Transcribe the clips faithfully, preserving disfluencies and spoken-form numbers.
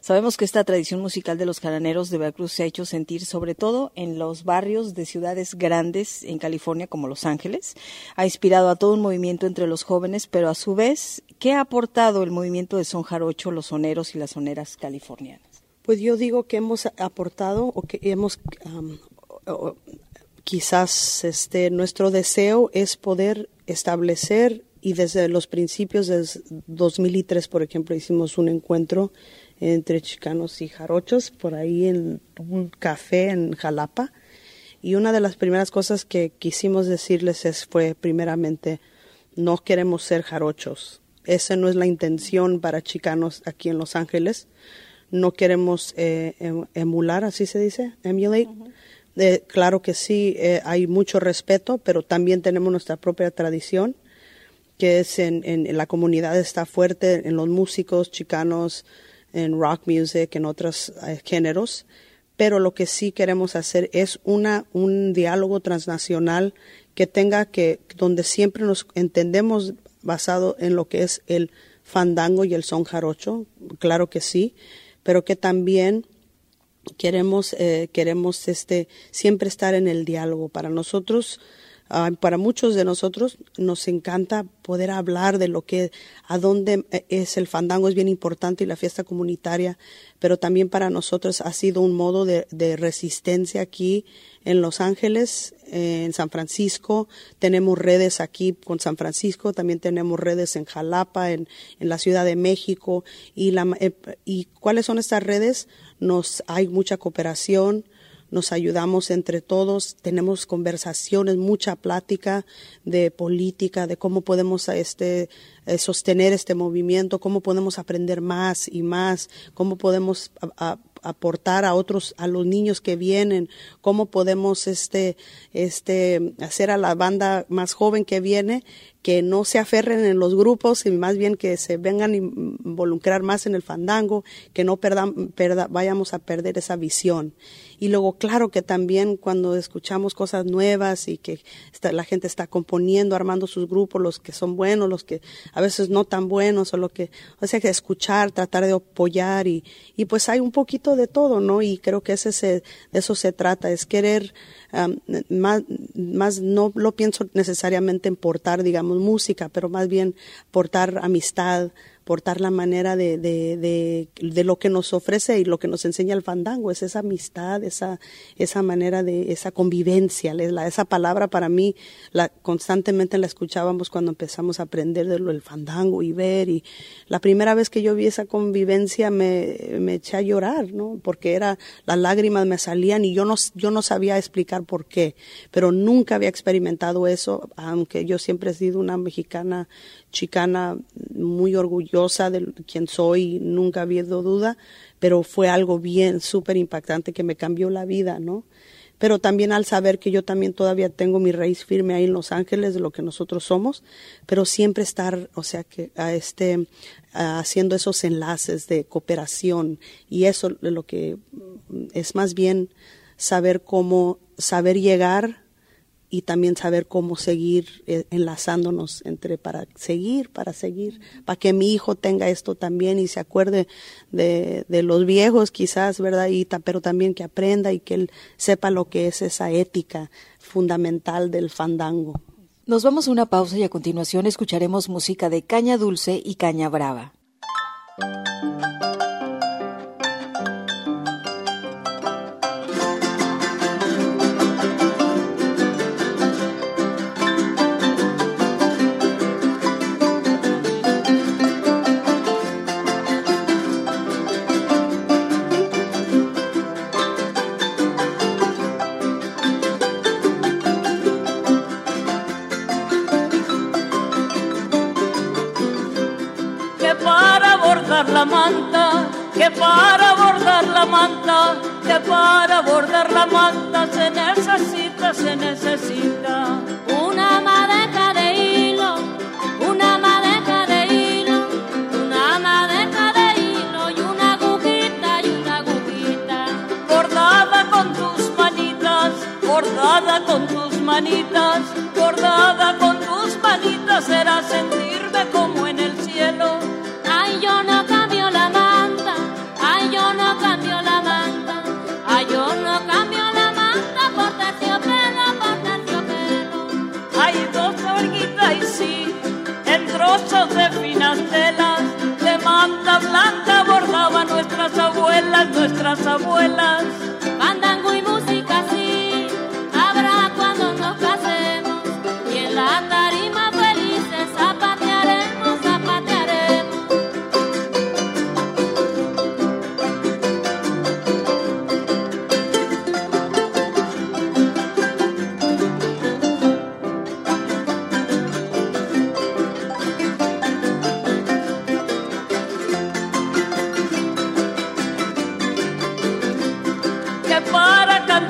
Sabemos que esta tradición musical de los jaraneros de Veracruz se ha hecho sentir sobre todo en los barrios de ciudades grandes en California como Los Ángeles. Ha inspirado a todo un movimiento entre los jóvenes, pero a su vez, ¿qué ha aportado el movimiento de son jarocho, los soneros y las soneras californianas? Pues yo digo que hemos aportado o que hemos... Um, o, quizás este, nuestro deseo es poder establecer, y desde los principios de dos mil tres, por ejemplo, hicimos un encuentro entre chicanos y jarochos por ahí en un café en Jalapa, y una de las primeras cosas que quisimos decirles es, fue primeramente, no queremos ser jarochos, esa no es la intención para chicanos aquí en Los Ángeles, no queremos eh, emular, así se dice, emulate. Uh-huh. Eh, claro que sí, eh, hay mucho respeto, pero también tenemos nuestra propia tradición, que es en, en, en la comunidad está fuerte, en los músicos chicanos, en rock music, en otros eh, géneros, pero lo que sí queremos hacer es una un diálogo transnacional que tenga que, donde siempre nos entendemos basado en lo que es el fandango y el son jarocho, claro que sí, pero que también queremos eh, queremos este siempre estar en el diálogo. Para nosotros, uh, para muchos de nosotros nos encanta poder hablar de lo que a dónde es el fandango, es bien importante, y la fiesta comunitaria, pero también para nosotros ha sido un modo de, de resistencia aquí en Los Ángeles, eh, en San Francisco. Tenemos redes aquí con San Francisco, también tenemos redes en Jalapa, en, en la Ciudad de México. Y, la, eh, y ¿cuáles son estas redes? Nos hay mucha cooperación, nos ayudamos entre todos, tenemos conversaciones, mucha plática de política, de cómo podemos este eh, sostener este movimiento, cómo podemos aprender más y más, cómo podemos a, a, aportar a otros, a los niños que vienen, cómo podemos este este hacer a la banda más joven que viene que no se aferren en los grupos y más bien que se vengan a involucrar más en el fandango, que no perdan, perda, vayamos a perder esa visión. Y luego, claro que también cuando escuchamos cosas nuevas y que está, la gente está componiendo, armando sus grupos, los que son buenos, los que a veces no tan buenos, o lo que, o sea, que escuchar, tratar de apoyar y, y pues hay un poquito de todo, ¿no? Y creo que ese se, de eso se trata, es querer um, más, más, no lo pienso necesariamente en portar, digamos, música, pero más bien portar amistad, portar la manera de, de, de, de lo que nos ofrece y lo que nos enseña el fandango, es esa amistad, esa, esa manera de, esa convivencia, la, esa palabra para mí, la, constantemente la escuchábamos cuando empezamos a aprender de lo del fandango y ver, y la primera vez que yo vi esa convivencia me, me eché a llorar, ¿no? Porque era, las lágrimas me salían y yo no, yo no sabía explicar por qué, pero nunca había experimentado eso, aunque yo siempre he sido una mexicana chicana muy orgullosa de quien soy, nunca ha habido duda, pero fue algo bien súper impactante que me cambió la vida, ¿no? Pero también al saber que yo también todavía tengo mi raíz firme ahí en Los Ángeles de lo que nosotros somos, pero siempre estar, o sea, que a este a haciendo esos enlaces de cooperación, y eso es lo que es más bien saber cómo, saber llegar y también saber cómo seguir eh, enlazándonos entre para seguir, para seguir, para que mi hijo tenga esto también y se acuerde de, de los viejos quizás, ¿verdad? Y ta, pero también que aprenda y que él sepa lo que es esa ética fundamental del fandango. Nos vamos a una pausa y a continuación escucharemos música de Caña Dulce y Caña Brava. La manta, que para bordar la manta, que para bordar la manta se necesita, se necesita una madeja de hilo, una madeja de hilo, una madeja de hilo y una agujita y una agujita bordada con tus manitas, bordada con tus manitas, bordada con tus manitas será sentirme como en el cielo. Ay, yo no cambio la manta, ay, yo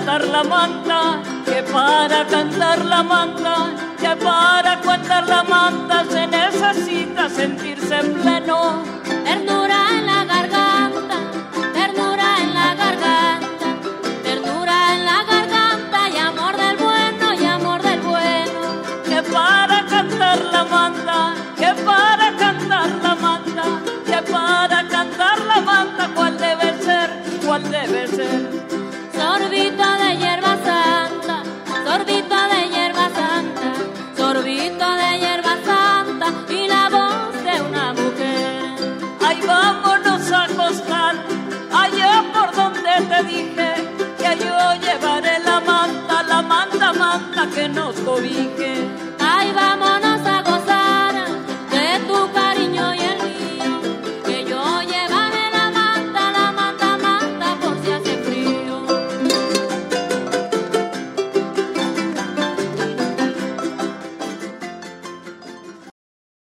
cantar la manta, que para cantar la manta, que para cantar la manta se necesita sentirse pleno. Ternura en la garganta, ternura en la garganta, ternura en la garganta y amor del bueno y amor del bueno. Que para cantar la manta, que para cantar la manta, que para cantar la manta, ¿cuál debe ser? ¿Cuál debe ser? Sorbito de hierba santa, sorbito de hierba santa, sorbito de hierba santa y la voz de una mujer. Ay, vámonos a acostar, allá por donde te dije que yo llevaré la manta, la manta, manta que nos cobija.